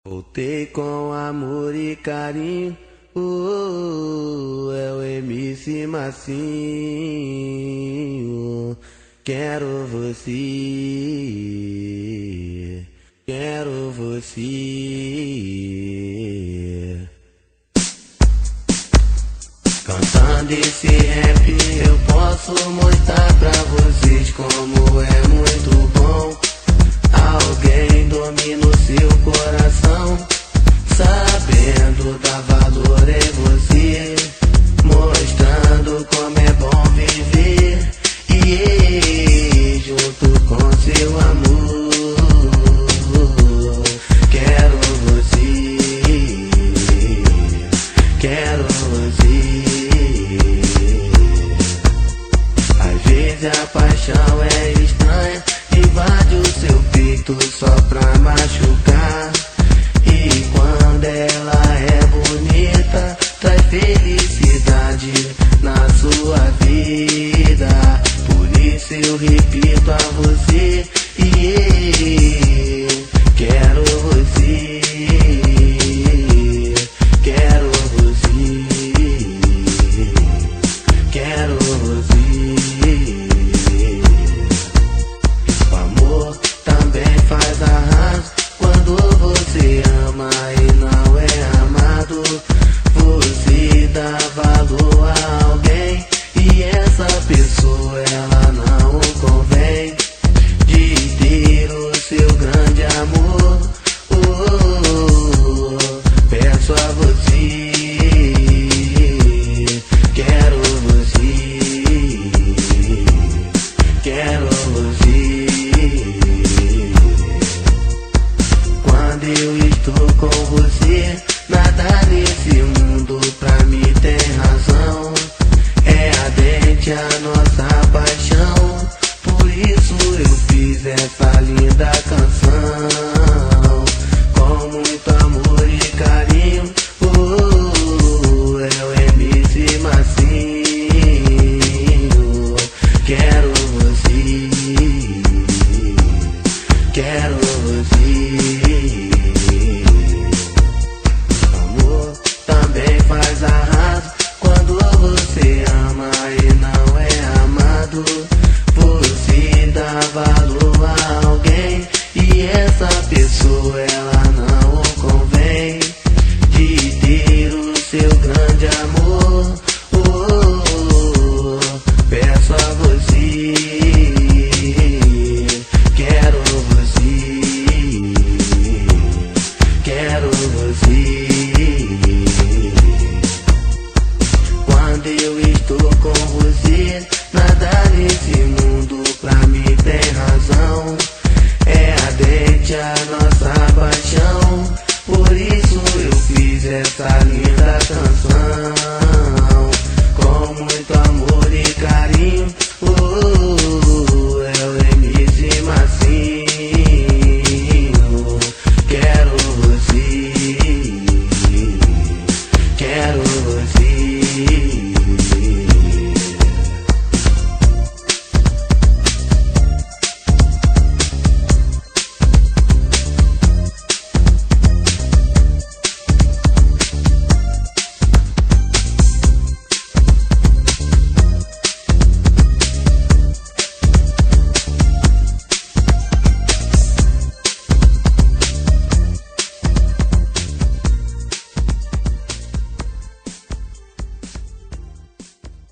Voltei com amor e carinho, é o MC Massinho. Quero você, quero você. Cantando esse rap eu posso mostrar pra vocês como é muito bom. Alguém domina o seu coração, sabendo dar valor em você, mostrando como é bom viver, e junto com seu amor. Quero você, quero você. Às vezes a paixão é estranha, invade o seu peito só pra machucar. E quando ela é bonita, traz felicidade na sua vida. Por isso eu repito a você, quero você, quero você, quero você. O amor também faz arraso quando você ama e não é amado. Você dá valor a alguém e essa pessoa ela não convém de ter o seu grande amor. Peço a você, quero você, quero você. Quando eu estou com você, nada nesse mundo pra mim tem razão. É ardente a nossa